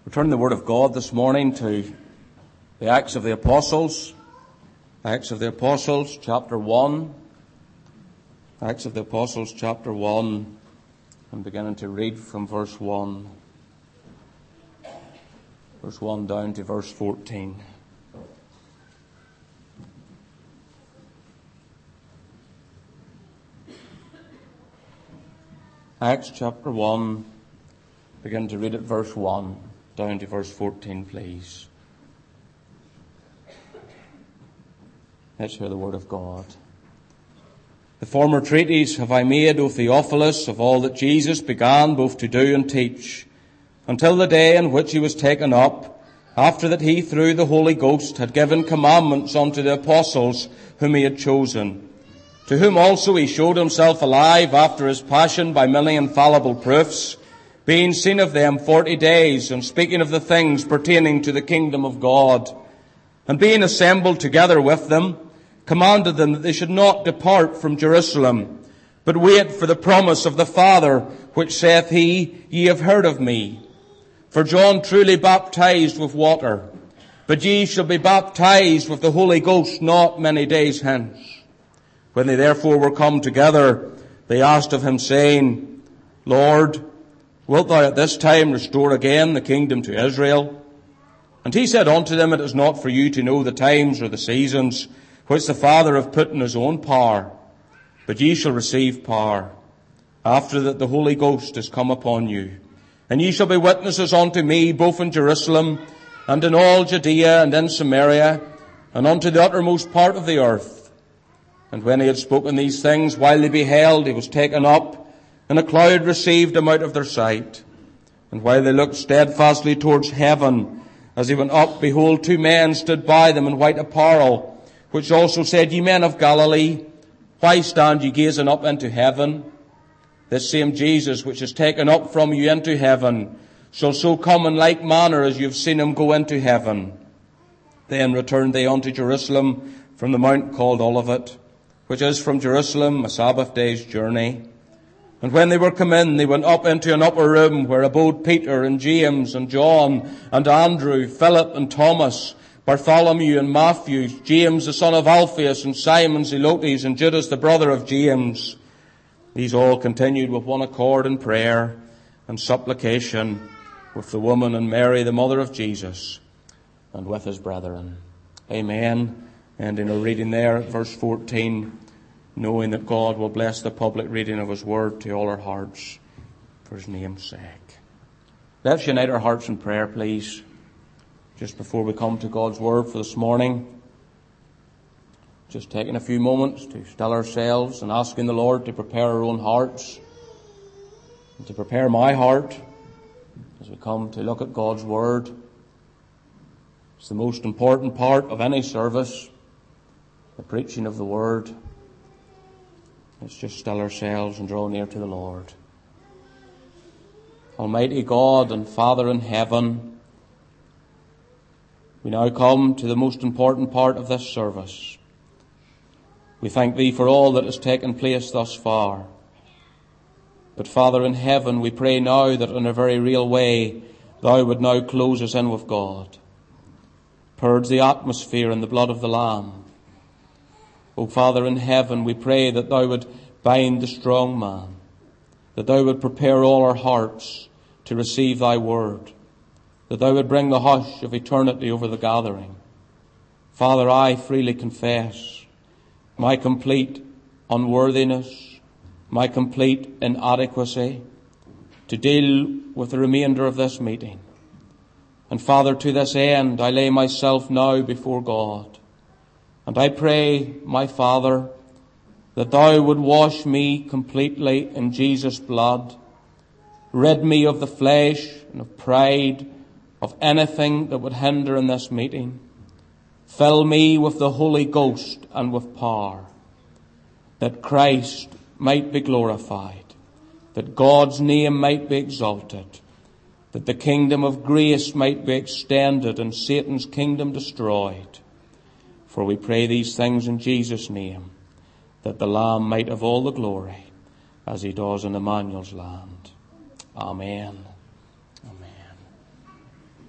We turn the Word of God this morning to the Acts of the Apostles. Acts of the Apostles, chapter 1. Acts of the Apostles, chapter 1. I'm beginning to read from verse 1. Verse 1 down to verse 14. Acts chapter 1, begin to read at verse 1 down to verse 14, please. Let's hear the word of God. The former treatise have I made, O Theophilus, of all that Jesus began both to do and teach, until the day in which he was taken up, after that he through the Holy Ghost had given commandments unto the apostles whom he had chosen, to whom also he showed himself alive after his passion by many infallible proofs, being seen of them 40 days, and speaking of the things pertaining to the kingdom of God. And being assembled together with them, commanded them that they should not depart from Jerusalem, but wait for the promise of the Father, which saith he, Ye have heard of me. For John truly baptized with water, but ye shall be baptized with the Holy Ghost not many days hence. When they therefore were come together, they asked of him, saying, Lord, wilt thou at this time restore again the kingdom to Israel? And he said unto them, It is not for you to know the times or the seasons which the Father hath put in his own power, but ye shall receive power, after that the Holy Ghost is come upon you. And ye shall be witnesses unto me, both in Jerusalem, and in all Judea, and in Samaria, and unto the uttermost part of the earth. And when he had spoken these things, while they beheld, he was taken up, and a cloud received him out of their sight. And while they looked steadfastly towards heaven, as he went up, behold, two men stood by them in white apparel, which also said, Ye men of Galilee, why stand ye gazing up into heaven? This same Jesus, which is taken up from you into heaven, shall so come in like manner as you have seen him go into heaven. Then returned they unto Jerusalem from the mount called Olivet, which is from Jerusalem a Sabbath day's journey. And when they were come in, they went up into an upper room where abode Peter and James and John and Andrew, Philip and Thomas, Bartholomew and Matthew, James the son of Alphaeus and Simon Zelotes and Judas the brother of James. These all continued with one accord in prayer and supplication with the woman and Mary the mother of Jesus and with his brethren. Amen. And in our reading there at verse 14, knowing that God will bless the public reading of his word to all our hearts for his name's sake. Let's unite our hearts in prayer, please, just before we come to God's word for this morning. Just taking a few moments to still ourselves and asking the Lord to prepare our own hearts and to prepare my heart as we come to look at God's word. It's the most important part of any service, the preaching of the word. Let's just still ourselves and draw near to the Lord. Almighty God and Father in heaven, we now come to the most important part of this service. We thank thee for all that has taken place thus far. But Father in heaven, we pray now that in a very real way thou would now close us in with God. Purge the atmosphere in the blood of the Lamb. O Father in heaven, we pray that thou would bind the strong man, that thou would prepare all our hearts to receive thy word, that thou would bring the hush of eternity over the gathering. Father, I freely confess my complete unworthiness, my complete inadequacy to deal with the remainder of this meeting. And Father, to this end, I lay myself now before God. And I pray, my Father, that thou would wash me completely in Jesus' blood, rid me of the flesh and of pride, of anything that would hinder in this meeting. Fill me with the Holy Ghost and with power, that Christ might be glorified, that God's name might be exalted, that the kingdom of grace might be extended and Satan's kingdom destroyed. For we pray these things in Jesus' name, that the Lamb might have all the glory, as he does in Emmanuel's land. Amen. Amen.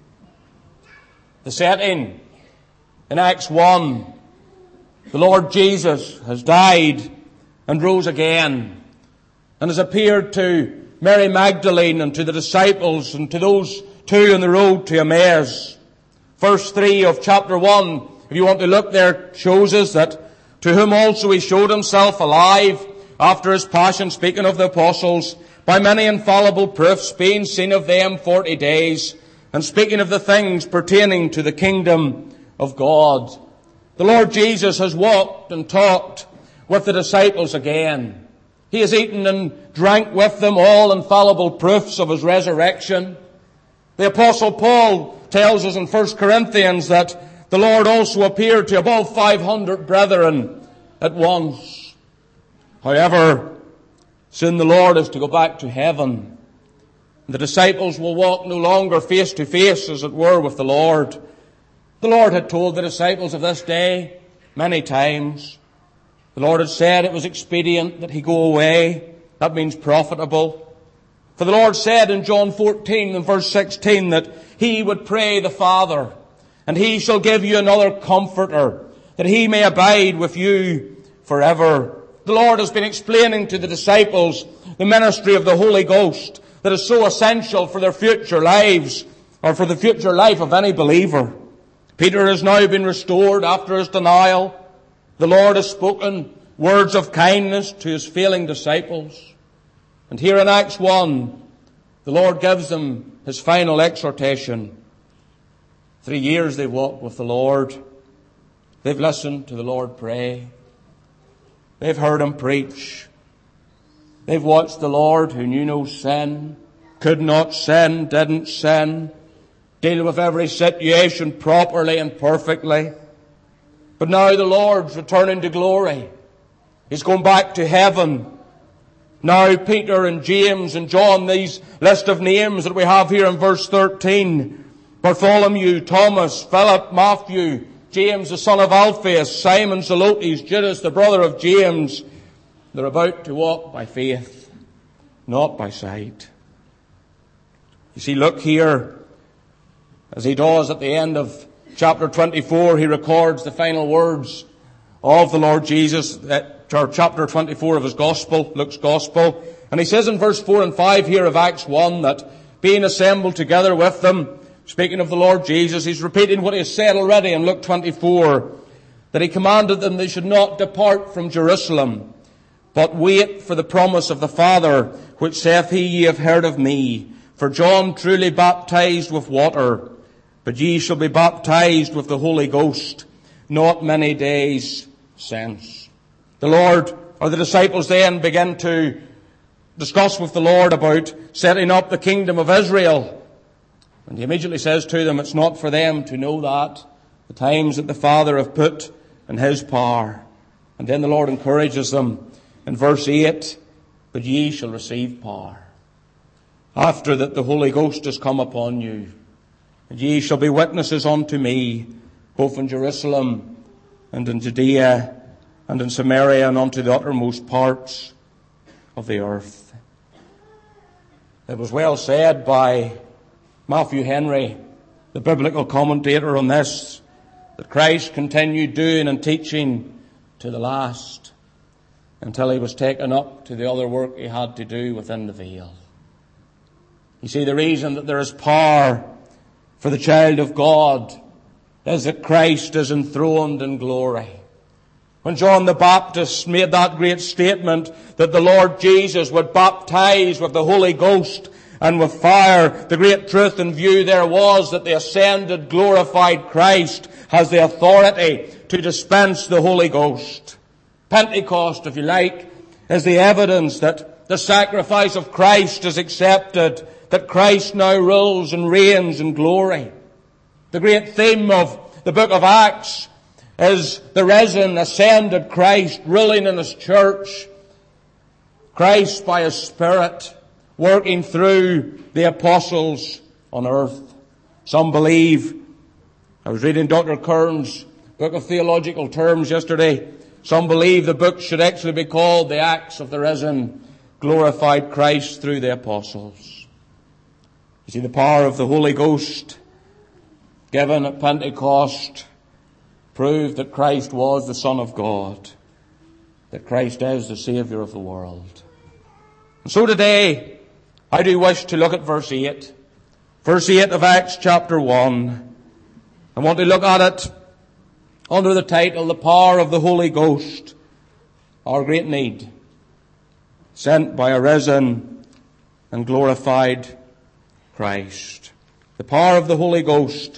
The setting in Acts 1, the Lord Jesus has died and rose again and has appeared to Mary Magdalene and to the disciples and to those two on the road to Emmaus. Verse 3 of chapter 1, if you want to look there, shows us that to whom also he showed himself alive after his passion, speaking of the apostles, by many infallible proofs, being seen of them 40 days, and speaking of the things pertaining to the kingdom of God. The Lord Jesus has walked and talked with the disciples again. He has eaten and drank with them all infallible proofs of his resurrection. The Apostle Paul tells us in 1 Corinthians that the Lord also appeared to above 500 brethren at once. However, soon the Lord is to go back to heaven. The disciples will walk no longer face to face, as it were, with the Lord. The Lord had told the disciples of this day many times. The Lord had said it was expedient that he go away. That means profitable. For the Lord said in John 14 and verse 16 that he would pray the Father, and he shall give you another comforter, that he may abide with you forever. The Lord has been explaining to the disciples the ministry of the Holy Ghost that is so essential for their future lives, or for the future life of any believer. Peter has now been restored after his denial. The Lord has spoken words of kindness to his failing disciples. And here in Acts 1, the Lord gives them his final exhortation. 3 years they've walked with the Lord. They've listened to the Lord pray. They've heard him preach. They've watched the Lord who knew no sin, could not sin, didn't sin, deal with every situation properly and perfectly. But now the Lord's returning to glory. He's going back to heaven. Now Peter and James and John, these list of names that we have here in verse 13, Bartholomew, Thomas, Philip, Matthew, James the son of Alphaeus, Simon Zelotes, Judas the brother of James, they're about to walk by faith, not by sight. You see, look here, as he does at the end of chapter 24, he records the final words of the Lord Jesus, chapter 24 of his Gospel, Luke's Gospel. And he says in verse 4 and 5 here of Acts 1 that being assembled together with them, speaking of the Lord Jesus, he's repeating what he has said already in Luke 24, that he commanded them they should not depart from Jerusalem, but wait for the promise of the Father, which saith he, ye have heard of me. For John truly baptized with water, but ye shall be baptized with the Holy Ghost not many days since. The Lord, or the disciples then begin to discuss with the Lord about setting up the kingdom of Israel. And he immediately says to them, it's not for them to know that, the times that the Father have put in his power. And then the Lord encourages them in verse 8, but ye shall receive power, after that the Holy Ghost is come upon you. And ye shall be witnesses unto me, both in Jerusalem and in Judea and in Samaria and unto the uttermost parts of the earth. It was well said by Matthew Henry, the biblical commentator on this, that Christ continued doing and teaching to the last, until he was taken up to the other work he had to do within the veil. You see, the reason that there is power for the child of God is that Christ is enthroned in glory. When John the Baptist made that great statement that the Lord Jesus would baptize with the Holy Ghost and with fire, the great truth in view there was that the ascended, glorified Christ has the authority to dispense the Holy Ghost. Pentecost, if you like, is the evidence that the sacrifice of Christ is accepted, that Christ now rules and reigns in glory. The great theme of the book of Acts is the risen, ascended Christ ruling in his church. Christ by his Spirit working through the apostles on earth. Some believe, I was reading Dr. Kern's book of theological terms yesterday, some believe the book should actually be called The Acts of the Risen, Glorified Christ Through the Apostles. You see, the power of the Holy Ghost given at Pentecost proved that Christ was the Son of God, that Christ is the Saviour of the world. And so today, I do wish to look at verse 8. Verse 8 of Acts chapter 1. I want to look at it under the title, The Power of the Holy Ghost, Our Great Need, sent by a risen and glorified Christ. The power of the Holy Ghost,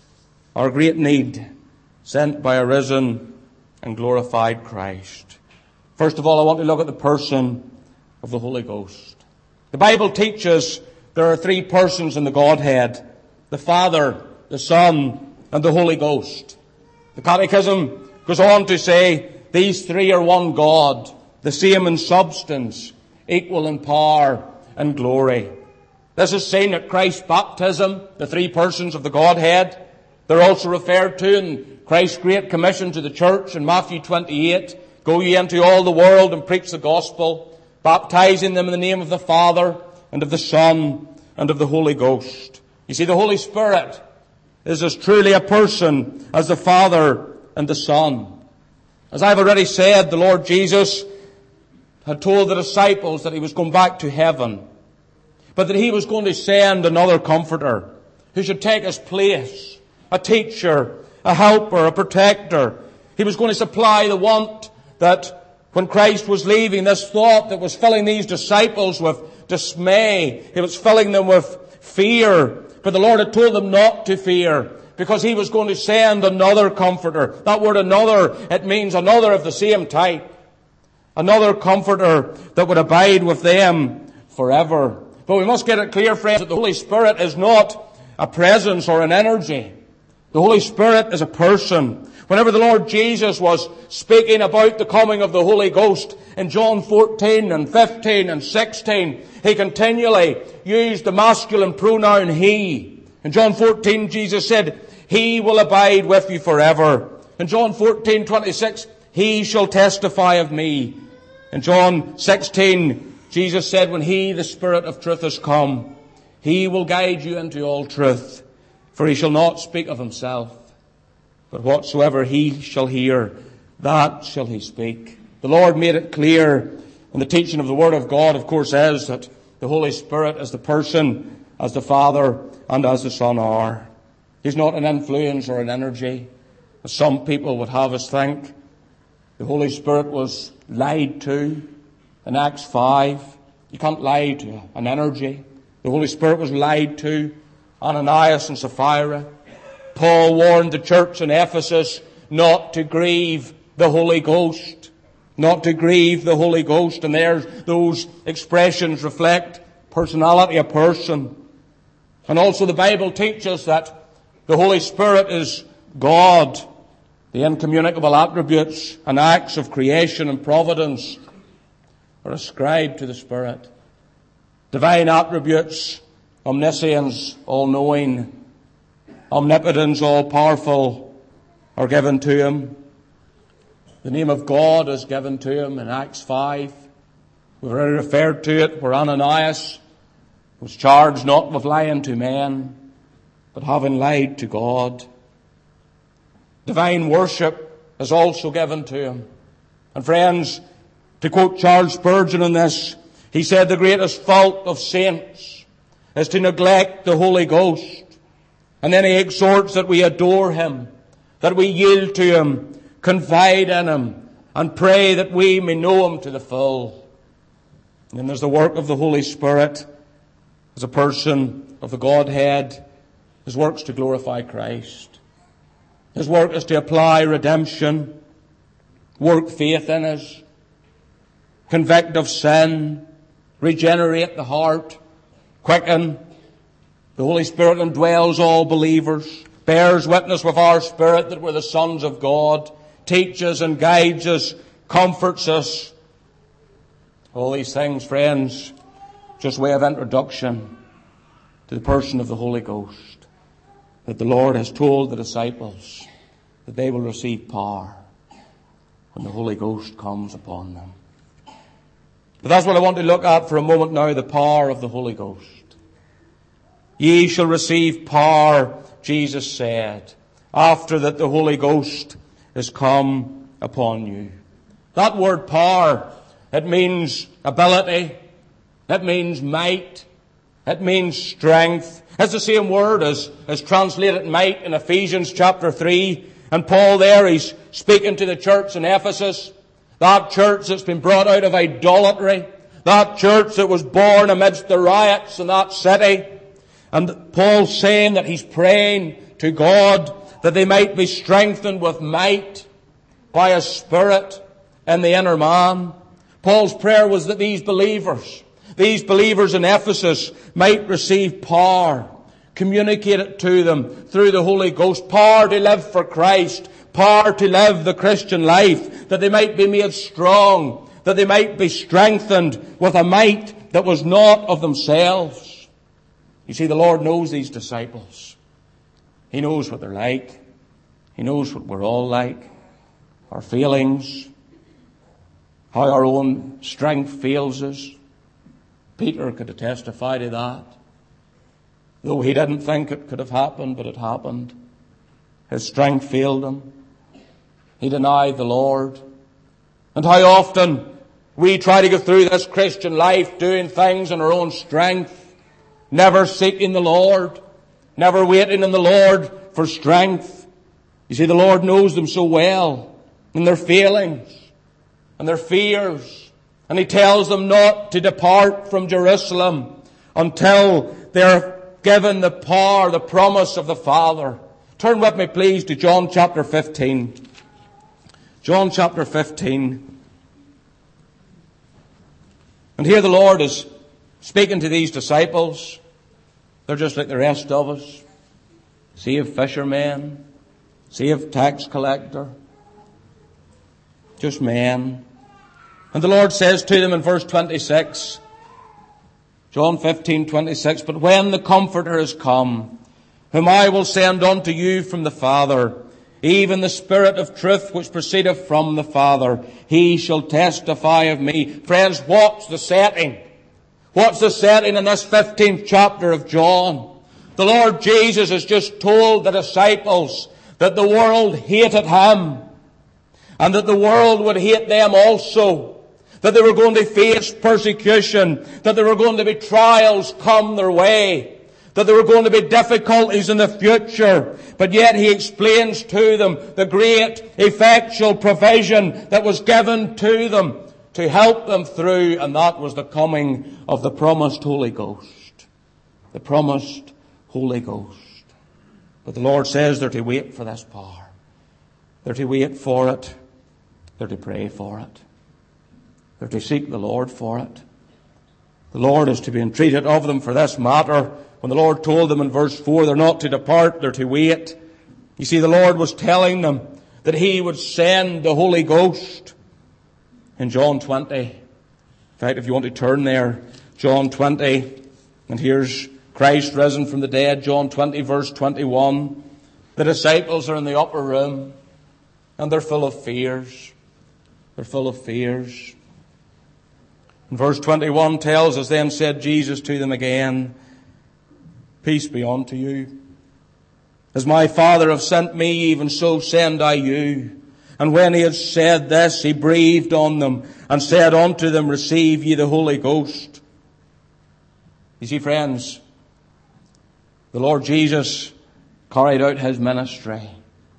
our great need, sent by a risen and glorified Christ. First of all, I want to look at the person of the Holy Ghost. The Bible teaches there are three persons in the Godhead: the Father, the Son, and the Holy Ghost. The Catechism goes on to say these three are one God, the same in substance, equal in power and glory. This is seen at Christ's baptism, the three persons of the Godhead. They're also referred to in Christ's Great Commission to the church in Matthew 28. Go ye into all the world and preach the gospel, baptizing them in the name of the Father and of the Son and of the Holy Ghost. You see, the Holy Spirit is as truly a person as the Father and the Son. As I've already said, the Lord Jesus had told the disciples that he was going back to heaven, but that he was going to send another comforter who should take his place, a teacher, a helper, a protector. He was going to supply the want that when Christ was leaving, this thought that was filling these disciples with dismay, it was filling them with fear. But the Lord had told them not to fear, because he was going to send another comforter. That word another, it means another of the same type. Another comforter that would abide with them forever. But we must get it clear, friends, that the Holy Spirit is not a presence or an energy. The Holy Spirit is a person. Whenever the Lord Jesus was speaking about the coming of the Holy Ghost in John 14 and 15 and 16, he continually used the masculine pronoun he. In John 14, Jesus said, he will abide with you forever. In John 14:26, he shall testify of me. In John 16, Jesus said, when he, the Spirit of truth, has come, he will guide you into all truth. For he shall not speak of himself, but whatsoever he shall hear, that shall he speak. The Lord made it clear, and the teaching of the Word of God, of course, is that the Holy Spirit is the person as the Father and as the Son are. He's not an influence or an energy, as some people would have us think. The Holy Spirit was lied to in Acts 5. You can't lie to an energy. The Holy Spirit was lied to. Ananias and Sapphira. Paul warned the church in Ephesus not to grieve the Holy Ghost. Not to grieve the Holy Ghost. And there's those expressions reflect personality, a person. And also the Bible teaches that the Holy Spirit is God. The incommunicable attributes and acts of creation and providence are ascribed to the Spirit. Divine attributes, omniscience, all-knowing, omnipotence, all-powerful, are given to him. The name of God is given to him in Acts 5. We've already referred to it, where Ananias was charged not with lying to men, but having lied to God. Divine worship is also given to him. And friends, to quote Charles Spurgeon on this, he said the greatest fault of saints is to neglect the Holy Ghost. And then he exhorts that we adore him, that we yield to him, confide in him, and pray that we may know him to the full. And then there's the work of the Holy Spirit as a person of the Godhead. His work's to glorify Christ. His work is to apply redemption, work faith in us, convict of sin, regenerate the heart, quicken. The Holy Spirit indwells all believers, bears witness with our spirit that we're the sons of God, teaches and guides us, comforts us. All these things, friends, just way of introduction to the person of the Holy Ghost, that the Lord has told the disciples that they will receive power when the Holy Ghost comes upon them. But that's what I want to look at for a moment now, the power of the Holy Ghost. Ye shall receive power, Jesus said, after that the Holy Ghost is come upon you. That word power, it means ability, it means might, it means strength. It's the same word as translated might in Ephesians chapter 3. And Paul there, he's speaking to the church in Ephesus, that church that's been brought out of idolatry, that church that was born amidst the riots in that city. And Paul's saying that he's praying to God that they might be strengthened with might by a Spirit in the inner man. Paul's prayer was that these believers in Ephesus might receive power, communicated to them through the Holy Ghost, power to live for Christ, power to live the Christian life, that they might be made strong, that they might be strengthened with a might that was not of themselves. You see, the Lord knows these disciples. He knows what they're like. He knows what we're all like, our feelings, how our own strength fails us. Peter could testify to that. Though he didn't think it could have happened, but it happened. His strength failed him. He denied the Lord. And how often we try to go through this Christian life doing things in our own strength, never seeking the Lord, never waiting in the Lord for strength. You see, the Lord knows them so well, and their failings, and their fears. And He tells them not to depart from Jerusalem until they're given the power, the promise of the Father. Turn with me, please, to John chapter 15. John chapter 15. And here the Lord is speaking to these disciples. They're just like the rest of us. Saved fishermen, saved tax collector, just men. And the Lord says to them in verse 26, John 15:26, but when the Comforter is come, whom I will send unto you from the Father, even the Spirit of truth which proceedeth from the Father, He shall testify of me. Friends, what's the setting? What's the setting in this 15th chapter of John? The Lord Jesus has just told the disciples that the world hated Him, and that the world would hate them also. That they were going to face persecution, that there were going to be trials come their way, that there were going to be difficulties in the future. But yet He explains to them the great effectual provision that was given to them to help them through, and that was the coming of the promised Holy Ghost. The promised Holy Ghost. But the Lord says they're to wait for this power. They're to wait for it. They're to pray for it. They're to seek the Lord for it. The Lord is to be entreated of them for this matter. When the Lord told them in verse 4, they're not to depart, they're to wait. You see, the Lord was telling them that He would send the Holy Ghost. In John 20, in fact, if you want to turn there, John 20, and here's Christ risen from the dead, John 20 verse 21. The disciples are in the upper room, and they're full of fears. They're full of fears. And verse 21 tells us, then said Jesus to them again, peace be unto you. As my Father hath sent me, even so send I you. And when He had said this, He breathed on them and said unto them, receive ye the Holy Ghost. You see, friends, the Lord Jesus carried out His ministry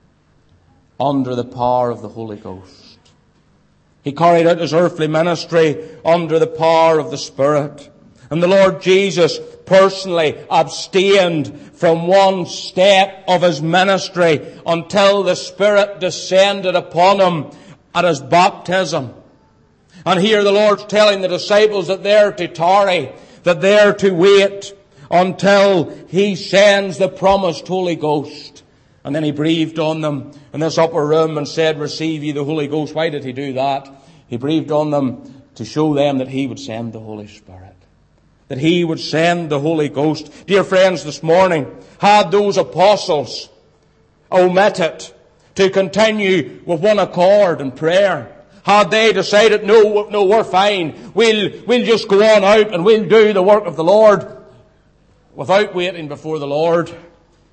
under the power of the Holy Ghost. He carried out His earthly ministry under the power of the Spirit. And the Lord Jesus personally abstained from one step of His ministry until the Spirit descended upon Him at His baptism. And here the Lord's telling the disciples that they're to tarry, that they're to wait until He sends the promised Holy Ghost. And then He breathed on them in this upper room and said, receive ye the Holy Ghost. Why did He do that? He breathed on them to show them that He would send the Holy Spirit. That He would send the Holy Ghost. Dear friends, this morning, had those apostles omitted to continue with one accord in prayer, had they decided, no, we're fine, we'll just go on out and we'll do the work of the Lord without waiting before the Lord,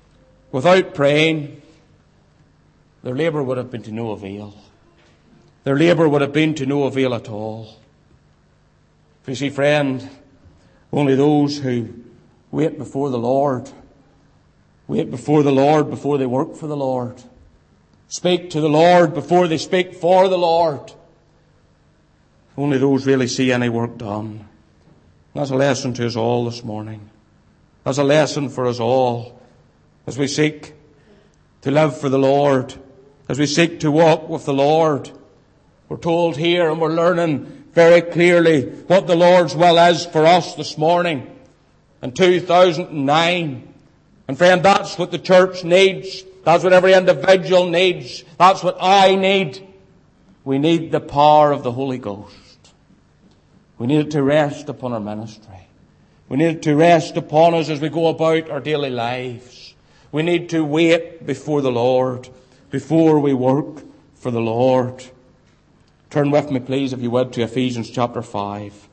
without praying, their labour would have been to no avail. Their labour would have been to no avail at all. For you see, friend, only those who wait before the Lord before they work for the Lord, speak to the Lord before they speak for the Lord, only those really see any work done. That's a lesson to us all this morning. That's a lesson for us all as we seek to live for the Lord, as we seek to walk with the Lord. We're told here, and we're learning very clearly what the Lord's will is for us this morning in 2009. And friend, that's what the church needs. That's what every individual needs. That's what I need. We need the power of the Holy Ghost. We need it to rest upon our ministry. We need it to rest upon us as we go about our daily lives. We need to wait before the Lord, before we work for the Lord. Turn with me, please, if you would, to Ephesians chapter 5.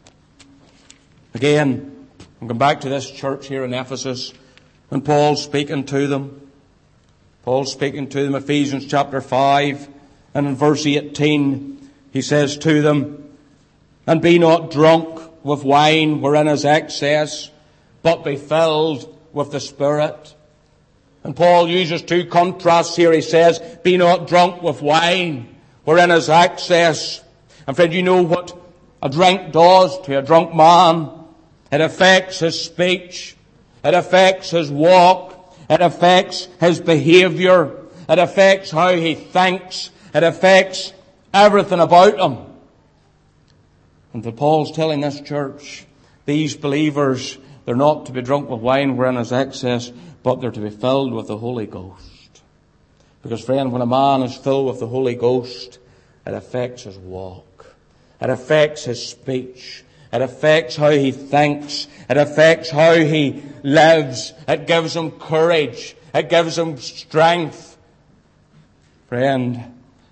Again, I'm going back to this church here in Ephesus, and Paul's speaking to them. Paul's speaking to them, Ephesians chapter 5, and in verse 18, he says to them, "And be not drunk with wine wherein is excess, but be filled with the Spirit." And Paul uses two contrasts here. He says, be not drunk with wine wherein is excess. And friend, you know what a drink does to a drunk man. It affects his speech. It affects his walk. It affects his behaviour. It affects how he thinks. It affects everything about him. And so Paul's telling this church, these believers, they're not to be drunk with wine wherein is excess, but they're to be filled with the Holy Ghost. Because friend, when a man is filled with the Holy Ghost, it affects his walk. It affects his speech. It affects how he thinks. It affects how he lives. It gives him courage. It gives him strength. Friend,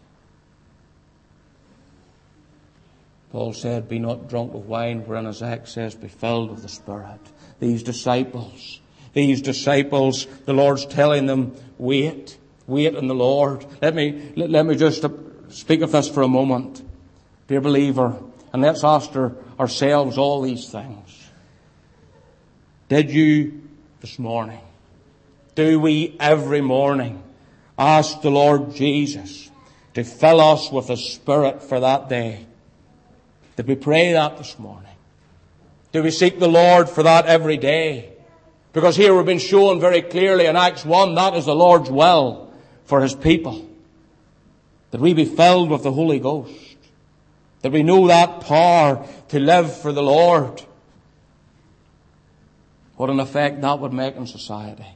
Paul said, be not drunk with wine wherein is excess, be filled with the Spirit. These disciples, the Lord's telling them, wait in the Lord. Let me just speak of this for a moment. Dear believer, and let's ask ourselves all these things. Did you this morning, do we every morning ask the Lord Jesus to fill us with the Spirit for that day? Did we pray that this morning? Do we seek the Lord for that every day? Because here we've been shown very clearly in Acts 1, that is the Lord's will for His people. That we be filled with the Holy Ghost. That we know that power to live for the Lord. What an effect that would make in society.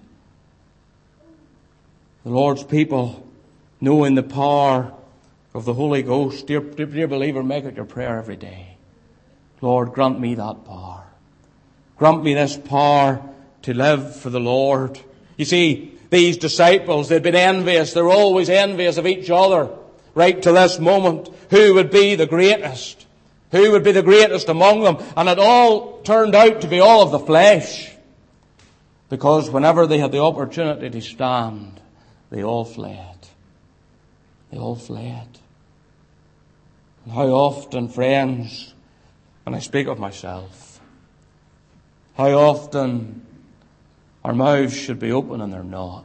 The Lord's people knowing the power of the Holy Ghost. Dear believer, make it your prayer every day. Lord, grant me that power. Grant me this power to live for the Lord. You see, these disciples, they'd been envious. They were always envious of each other. Right to this moment, who would be the greatest? Who would be the greatest among them? And it all turned out to be all of the flesh. Because whenever they had the opportunity to stand, they all fled. They all fled. And how often, friends, and I speak of myself, how often our mouths should be open and they're not.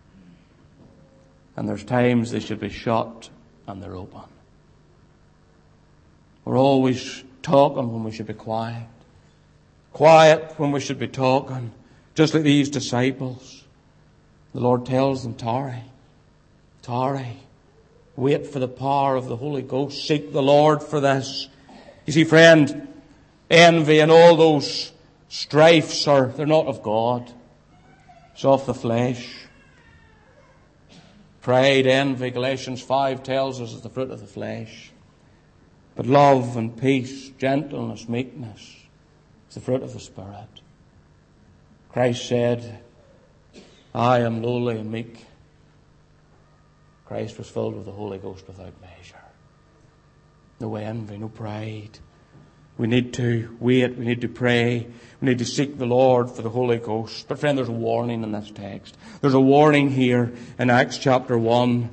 And there's times they should be shut and they're open. We're always talking when we should be quiet. Quiet when we should be talking. Just like these disciples. The Lord tells them, tarry. Tarry. Wait for the power of the Holy Ghost. Seek the Lord for this. You see, friend, envy and all those strifes they're not of God. It's of the flesh. Pride, envy, Galatians 5 tells us is the fruit of the flesh. But love and peace, gentleness, meekness is the fruit of the Spirit. Christ said, I am lowly and meek. Christ was filled with the Holy Ghost without measure. No envy, no pride. We need to wait. We need to pray. We need to seek the Lord for the Holy Ghost. But friend, there's a warning in this text. There's a warning here in Acts chapter 1.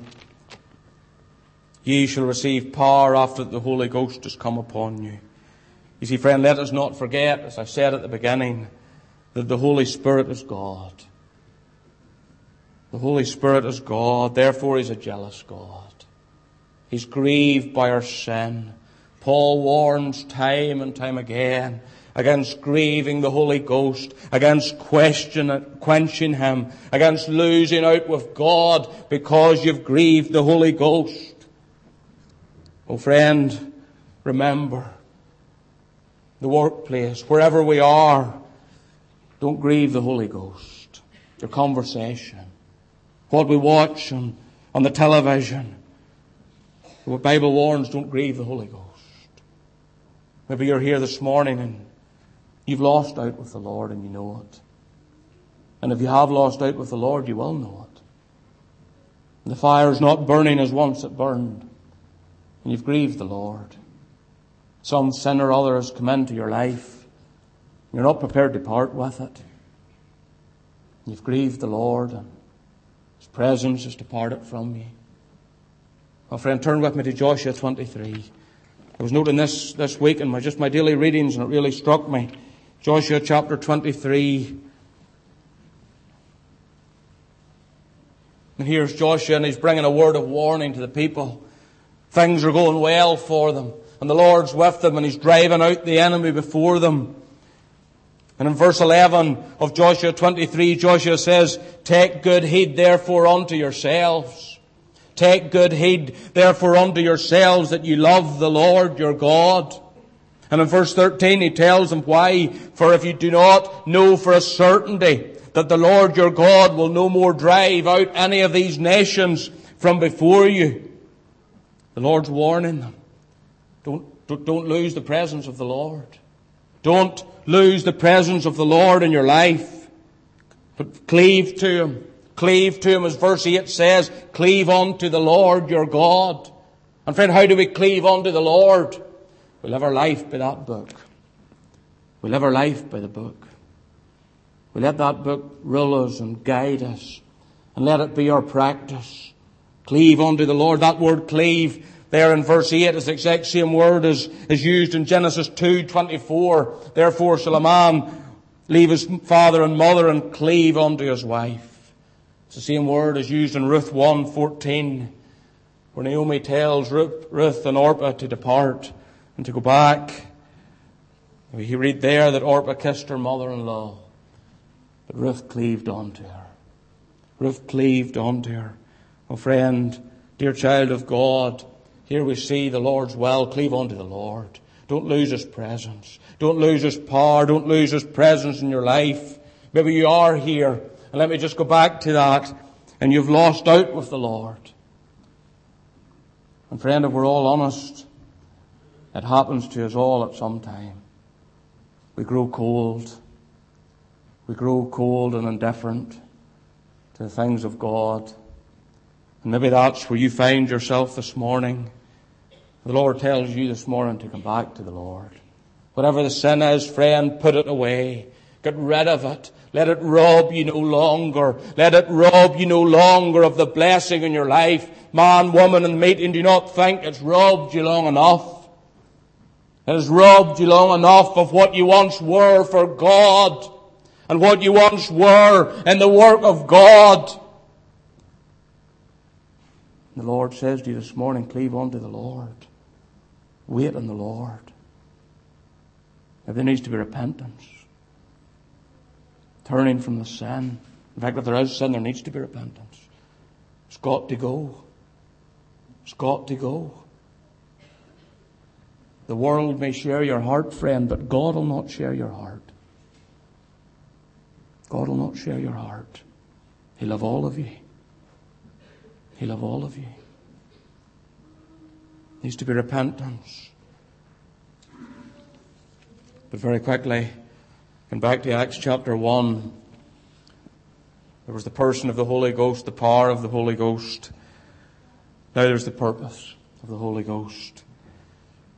Ye shall receive power after the Holy Ghost has come upon you. You see, friend, let us not forget, as I said at the beginning, that the Holy Spirit is God. The Holy Spirit is God. Therefore, He's a jealous God. He's grieved by our sin. Paul warns time and time again against grieving the Holy Ghost, against quenching Him, against losing out with God because you've grieved the Holy Ghost. Oh friend, remember, the workplace, wherever we are, don't grieve the Holy Ghost. Your conversation, what we watch on the television, the Bible warns, don't grieve the Holy Ghost. Maybe you're here this morning and you've lost out with the Lord and you know it. And if you have lost out with the Lord, you will know it. The fire is not burning as once it burned. And you've grieved the Lord. Some sin or other has come into your life. You're not prepared to part with it. You've grieved the Lord and His presence has departed from you. Well, friend, turn with me to Joshua 23. I was noting this week in my daily readings and it really struck me. Joshua chapter 23. And here's Joshua and he's bringing a word of warning to the people. Things are going well for them. And the Lord's with them and He's driving out the enemy before them. And in verse 11 of Joshua 23, Joshua says, take good heed therefore unto yourselves. Take good heed therefore unto yourselves that you love the Lord your God. And in verse 13 he tells them why. For if you do not know for a certainty that the Lord your God will no more drive out any of these nations from before you. The Lord's warning them. Don't lose the presence of the Lord. Don't lose the presence of the Lord in your life. But cleave to Him. Cleave to Him, as verse 8 says. Cleave unto the Lord your God. And friend, how do we cleave unto the Lord? We live our life by that book. We live our life by the book. We let that book rule us and guide us. And let it be our practice. Cleave unto the Lord. That word cleave there in verse 8 is the exact same word as used in Genesis 2:24. Therefore shall a man leave his father and mother and cleave unto his wife. It's the same word as used in Ruth 1:14, where Naomi tells Ruth and Orpah to depart and to go back. We read there that Orpah kissed her mother-in-law, but Ruth cleaved unto her. Ruth cleaved unto her. Oh friend, dear child of God, here we see the Lord's will. Cleave unto the Lord. Don't lose His presence. Don't lose His power. Don't lose His presence in your life. Maybe you are here, and let me just go back to that, and you've lost out with the Lord. And friend, if we're all honest, it happens to us all at some time. We grow cold. We grow cold and indifferent to the things of God. And maybe that's where you find yourself this morning. The Lord tells you this morning to come back to the Lord. Whatever the sin is, friend, put it away. Get rid of it. Let it rob you no longer. Let it rob you no longer of the blessing in your life. Man, woman, and meeting, do not think it's robbed you long enough. It has robbed you long enough of what you once were for God and what you once were in the work of God. The Lord says to you this morning, cleave unto the Lord. Wait on the Lord. If there needs to be repentance, turning from the sin. In fact, if there is sin, there needs to be repentance. It's got to go. It's got to go. The world may share your heart, friend, but God will not share your heart. God will not share your heart. He'll love all of you. He'll love all of you. Needs to be repentance. But very quickly, going back to Acts chapter 1, there was the person of the Holy Ghost, the power of the Holy Ghost. Now there's the purpose of the Holy Ghost.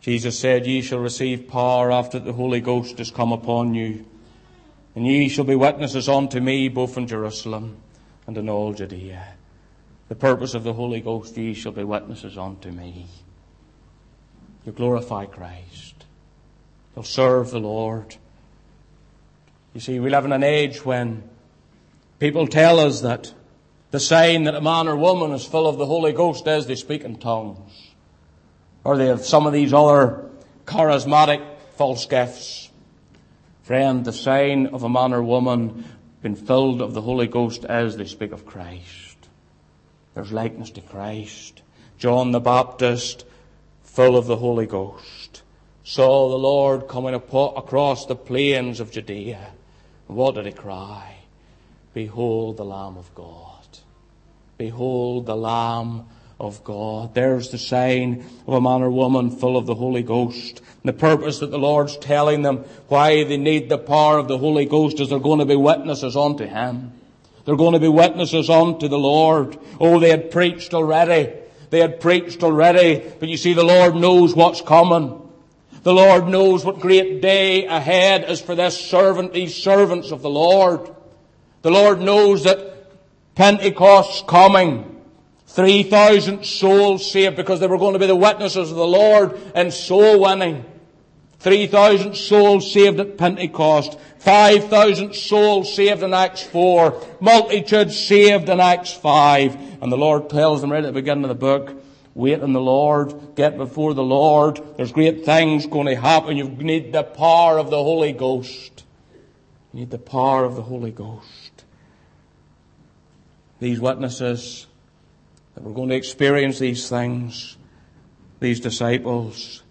Jesus said, "Ye shall receive power after the Holy Ghost is come upon you. And ye shall be witnesses unto me both in Jerusalem and in all Judea." The purpose of the Holy Ghost, ye shall be witnesses unto me. You glorify Christ. You'll serve the Lord. You see, we live in an age when people tell us that the sign that a man or woman is full of the Holy Ghost is they speak in tongues. Or they have some of these other charismatic false gifts. Friend, the sign of a man or woman being filled of the Holy Ghost is they speak of Christ. There's likeness to Christ. John the Baptist, full of the Holy Ghost, saw the Lord coming across the plains of Judea. And what did he cry? "Behold the Lamb of God. Behold the Lamb of God." There's the sign of a man or woman full of the Holy Ghost. And the purpose that the Lord's telling them why they need the power of the Holy Ghost is they're going to be witnesses unto Him. They're going to be witnesses unto the Lord. Oh, they had preached already. They had preached already. But you see, the Lord knows what's coming. The Lord knows what great day ahead is for these servants of the Lord. The Lord knows that Pentecost's coming. 3,000 souls saved because they were going to be the witnesses of the Lord in soul winning. 3,000 souls saved at Pentecost. 5,000 souls saved in Acts 4. Multitudes saved in Acts 5. And the Lord tells them right at the beginning of the book, wait on the Lord, get before the Lord. There's great things going to happen. You need the power of the Holy Ghost. You need the power of the Holy Ghost. These witnesses that were going to experience these things, these disciples,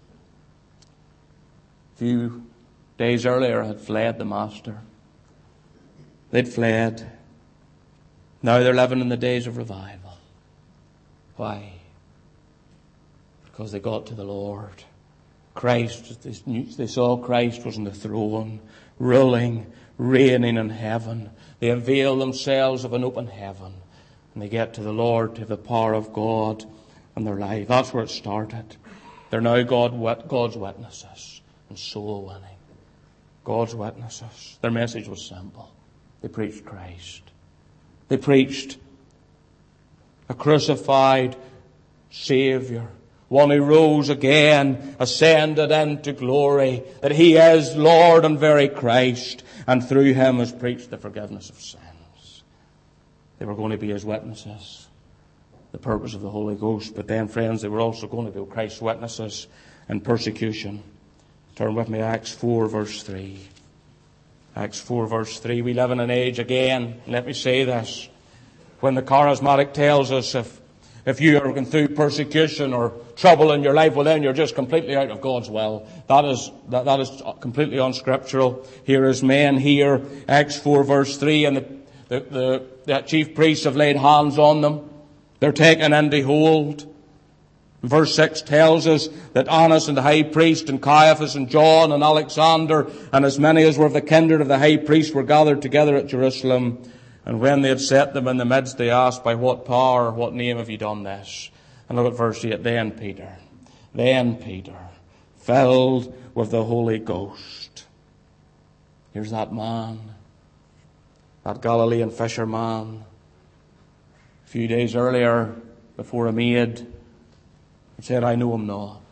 a few days earlier had fled the Master. They'd fled. Now they're living in the days of revival. Why? Because they got to the Lord. Christ, they saw Christ was on the throne, ruling, reigning in heaven. They avail themselves of an open heaven. And they get to the Lord, to the power of God in their life. That's where it started. They're now God's witnesses and soul winning. God's witnesses. Their message was simple. They preached Christ. They preached a crucified Savior, one who rose again, ascended into glory, that He is Lord and very Christ, and through Him has preached the forgiveness of sins. They were going to be His witnesses, the purpose of the Holy Ghost. But then, friends, they were also going to be Christ's witnesses in persecution. Turn with me to Acts 4, verse 3. Acts 4, verse 3. We live in an age, again, let me say this, when the charismatic tells us if you are going through persecution or trouble in your life, well then you're just completely out of God's will. That is completely unscriptural. Here is men here, Acts 4, verse 3, and the chief priests have laid hands on them. They're taken into hold. Verse 6 tells us that Annas and the high priest and Caiaphas and John and Alexander and as many as were of the kindred of the high priest were gathered together at Jerusalem. And when they had set them in the midst, they asked, "By what power or what name have you done this?" And look at verse 8. Then Peter, filled with the Holy Ghost. Here's that man, that Galilean fisherman. A few days earlier, before a maid, he said, "I know him not."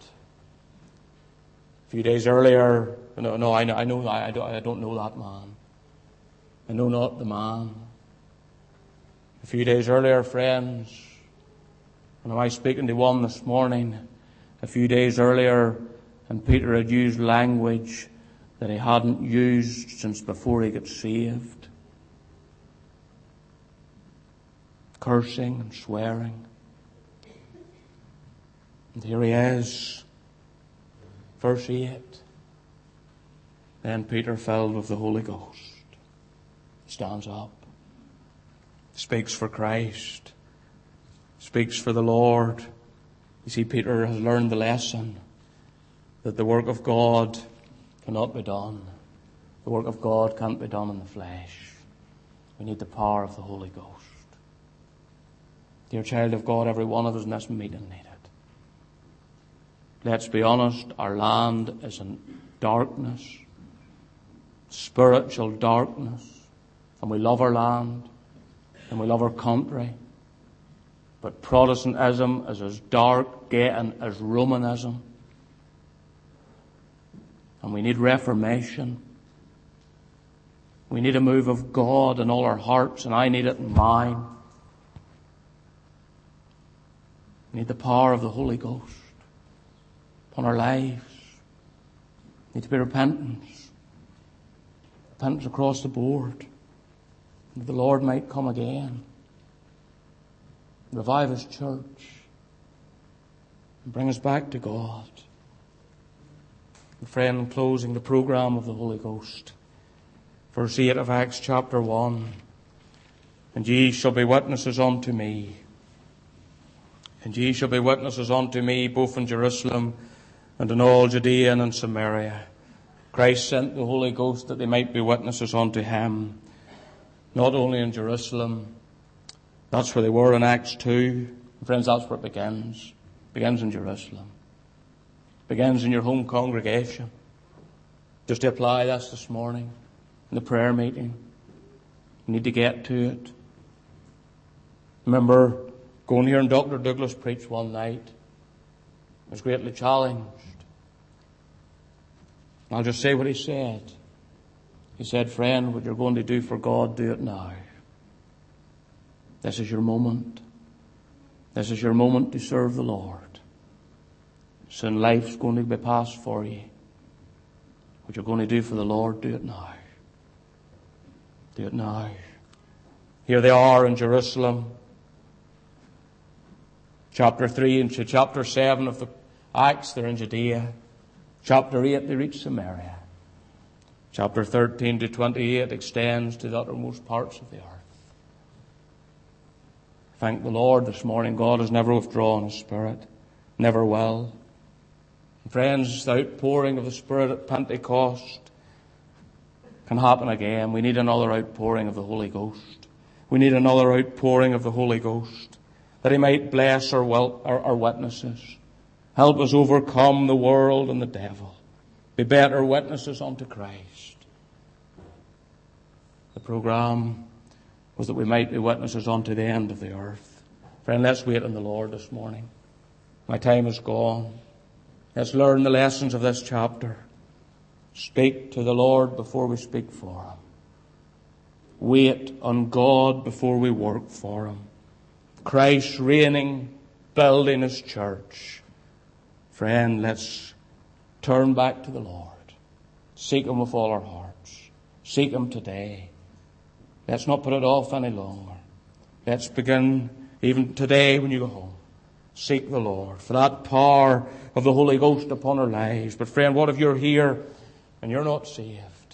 A few days earlier, I don't know that man. I know not the man. A few days earlier, friends, and I was speaking to one this morning, a few days earlier, and Peter had used language that he hadn't used since before he got saved. Cursing and swearing. And here he is, verse 8. Then Peter, filled with the Holy Ghost, stands up, speaks for Christ, speaks for the Lord. You see, Peter has learned the lesson that the work of God cannot be done. The work of God can't be done in the flesh. We need the power of the Holy Ghost. Dear child of God, every one of us in this meeting need it. Let's be honest, our land is in darkness, spiritual darkness, and we love our land and we love our country. But Protestantism is as dark getting as Romanism. And we need reformation. We need a move of God in all our hearts, and I need it in mine. We need the power of the Holy Ghost upon our lives. Need to be repentance. Repentance across the board. That the Lord might come again. Revive His church. And bring us back to God. And friend, in closing the program of the Holy Ghost. Verse 8 of Acts chapter 1. And ye shall be witnesses unto me. And ye shall be witnesses unto me both in Jerusalem and in all Judea and in Samaria. Christ sent the Holy Ghost that they might be witnesses unto Him. Not only in Jerusalem. That's where they were in Acts 2. Friends, that's where it begins. It begins in Jerusalem. It begins in your home congregation. Just to apply this morning in the prayer meeting. You need to get to it. Remember going here and Dr. Douglas preached one night. I was greatly challenged. I'll just say what he said. He said, friend, what you're going to do for God, do it now. This is your moment. This is your moment to serve the Lord. Soon life's going to be passed for you. What you're going to do for the Lord, do it now. Do it now. Here they are in Jerusalem. Chapter 3 and chapter 7 of the Acts, they're in Judea. Chapter 8, they reach Samaria. Chapter 13 to 28 extends to the uttermost parts of the earth. Thank the Lord this morning. God has never withdrawn His Spirit. Never will. Friends, the outpouring of the Spirit at Pentecost can happen again. We need another outpouring of the Holy Ghost. We need another outpouring of the Holy Ghost, that He might bless our witnesses. Help us overcome the world and the devil. Be better witnesses unto Christ. The program was that we might be witnesses unto the end of the earth. Friend, let's wait on the Lord this morning. My time is gone. Let's learn the lessons of this chapter. Speak to the Lord before we speak for Him. Wait on God before we work for Him. Christ reigning, building His church. Friend, let's turn back to the Lord. Seek Him with all our hearts. Seek Him today. Let's not put it off any longer. Let's begin even today when you go home. Seek the Lord for that power of the Holy Ghost upon our lives. But friend, what if you're here and you're not saved?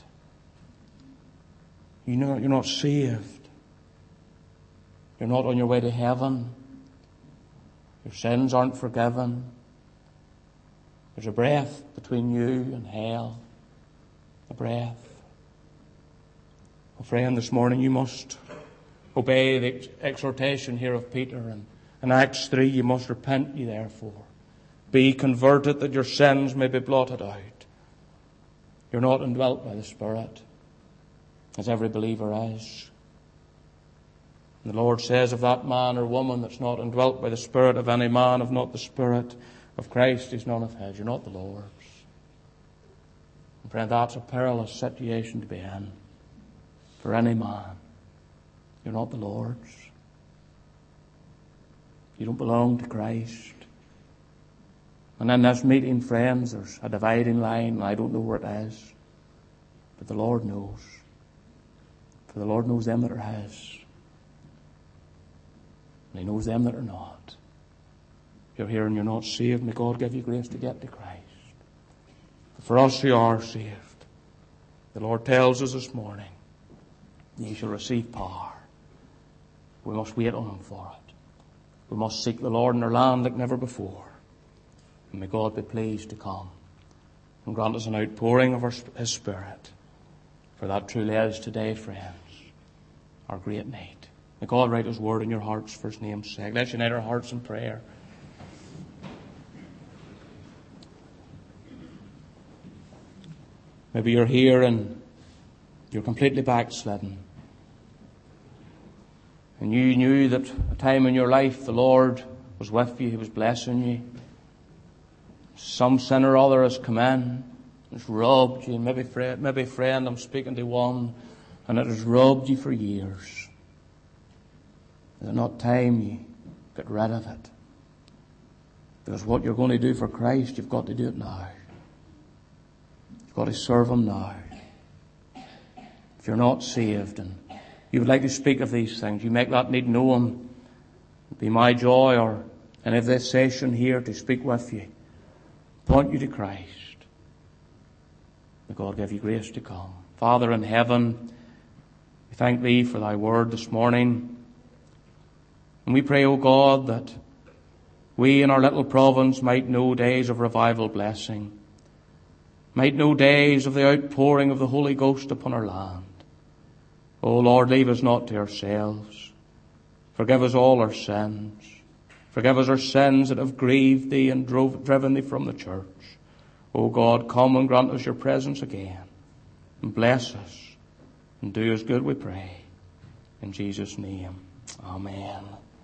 You know you're not saved. You're not on your way to heaven. Your sins aren't forgiven. There's a breath between you and hell. A breath. Well, friend, this morning you must obey the exhortation here of Peter. And in Acts 3, you must repent ye therefore. Be converted that your sins may be blotted out. You're not indwelt by the Spirit, as every believer is. And the Lord says of that man or woman that's not indwelt by the Spirit of any man, of not the Spirit of Christ, he's none of His. You're not the Lord's. And friend, that's a perilous situation to be in. For any man, you're not the Lord's. You don't belong to Christ. And in this meeting, friends, there's a dividing line, and I don't know where it is. But the Lord knows. For the Lord knows them that are His. And He knows them that are not. If you're here and you're not saved, may God give you grace to get to Christ. But for us who are saved, the Lord tells us this morning, ye shall receive power. We must wait on Him for it. We must seek the Lord in our land like never before. And may God be pleased to come and grant us an outpouring of His Spirit. For that truly is today, friends, our great need. May God write His word in your hearts for His name's sake. Let's unite our hearts in prayer. Maybe you're here and you're completely backslidden. And you knew that a time in your life the Lord was with you, He was blessing you. Some sin or other has come in, has robbed you. Maybe friend, I'm speaking to one, and it has robbed you for years. Is it not time you get rid of it? Because what you're going to do for Christ, you've got to do it now. You've got to serve Him now. If you're not saved and you would like to speak of these things, you make that need known. It'd be my joy or any of this session here to speak with you. Point you to Christ. May God give you grace to come. Father in heaven, we thank Thee for Thy word this morning. And we pray, O God, that we in our little province might know days of revival blessing, might know days of the outpouring of the Holy Ghost upon our land. O Lord, leave us not to ourselves. Forgive us all our sins. Forgive us our sins that have grieved Thee and driven Thee from the church. O God, come and grant us Your presence again. And bless us. And do us good, we pray. In Jesus' name. Amen.